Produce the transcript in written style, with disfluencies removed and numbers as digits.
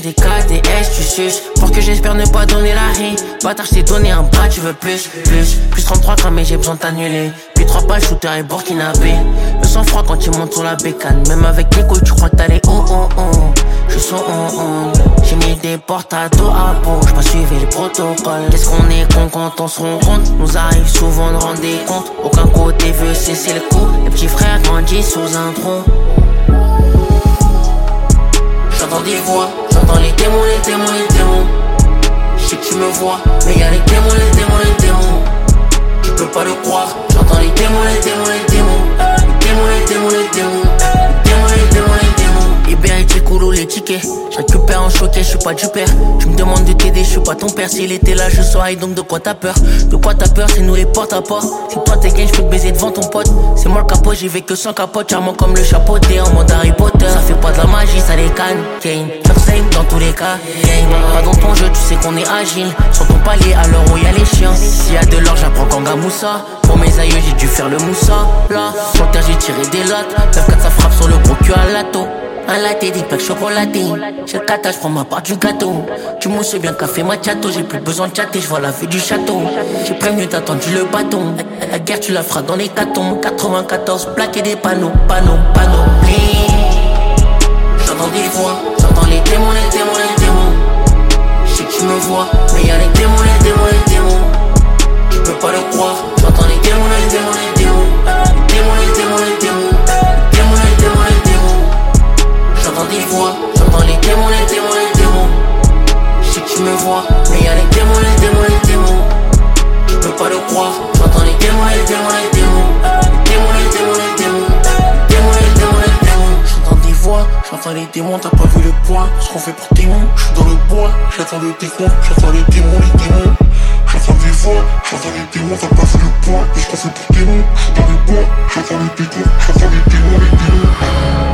des KDS, tu suces. Pour que j'espère ne pas donner la rue. Bâtard, je t'ai donné un bras, tu veux plus. Plus 33 grammes et j'ai besoin de t'annuler. Puis 3 balles, shooter et burkinabé. Le sang froid quand tu montes sur la bécane. Même avec les couilles, tu crois que t'allais Je suis j'ai mis des portes à dos à peau. J'pas suivi le protocole. Qu'est-ce qu'on est con quand on se rend compte. Nous arrive souvent de rendre des comptes. Aucun côté veut cesser le coup. Les petits frères grandissent sous un tronc. J'entends des voix, j'entends les démons, les démons, les démons. J'sais que tu me vois, mais y'a les démons, les démons, les démons. Tu peux pas le croire, j'entends les démons, les démons, les démons. Les démons, les démons, les démons. Les démons, les démons, les démons. Libéré, t'es cool les tickets. J'récupère en choquet, j'suis pas du père. Tu me demandes de t'aider, j'suis pas ton père. S'il était là, je saurais donc de quoi t'as peur. De quoi t'as peur, c'est nous les porte à porte. Si toi t'es gay, j'peux te baiser devant ton pote. C'est moi le capot, j'y vais que sans capote. Charmant comme le chapeauté en mode Harry Potter. Ça fait pas de la magie, ça décanne. Kane, first same dans tous les cas. Game, pas dans ton jeu, tu sais qu'on est agile. Sur ton palier à l'heure où y'a les chiens. S'il y a de l'or, j'apprends Kanga Moussa. Pour mes aïeux, j'ai dû faire le moussa. Là, sur terre, j'ai tiré des lottes. 9-4, ça frappe sur le gros cul à lato. Un latte, des packs chocolaté. J'ai le kata, j'prends ma part du gâteau. Tu mousses bien café macchiato. J'ai plus besoin de chatter, j'vois la vue du château. J'ai prévenu, t'as tendu le bâton. La guerre, tu la feras dans les catons. 94, plaquer des panneaux. J'entends des voix, j'entends les démons, les démons, les démons. J'sais que tu me vois, mais y'a les démons, les démons, les démons. Tu peux pas le croire, j'entends les démons, les démons, les démons. Les démons, les démons, les démons. Les démons, les démons, les démons. J'entends des voix, j'entends les démons, les démons, les démons. J'sais que tu me vois, mais y'a les démons, les démons, les démons. Tu peux pas le croire, j'entends les démons, les démons, les démons. Les démons, les démons, les démons. Les démons, les démons, les démons. J'entends des voix, j'entends les démons, t'as pas vu le point. Ce qu'on fait pour démons, j'suis dans le bois. J'attends le démon, j'entends les démons, les démons. J'entends des voix, j'entends les démons, t'as pas vu le point. Ce qu'on fait pour démons, j'suis dans le bois. J'entends les démons, j'entends les démons, les démons.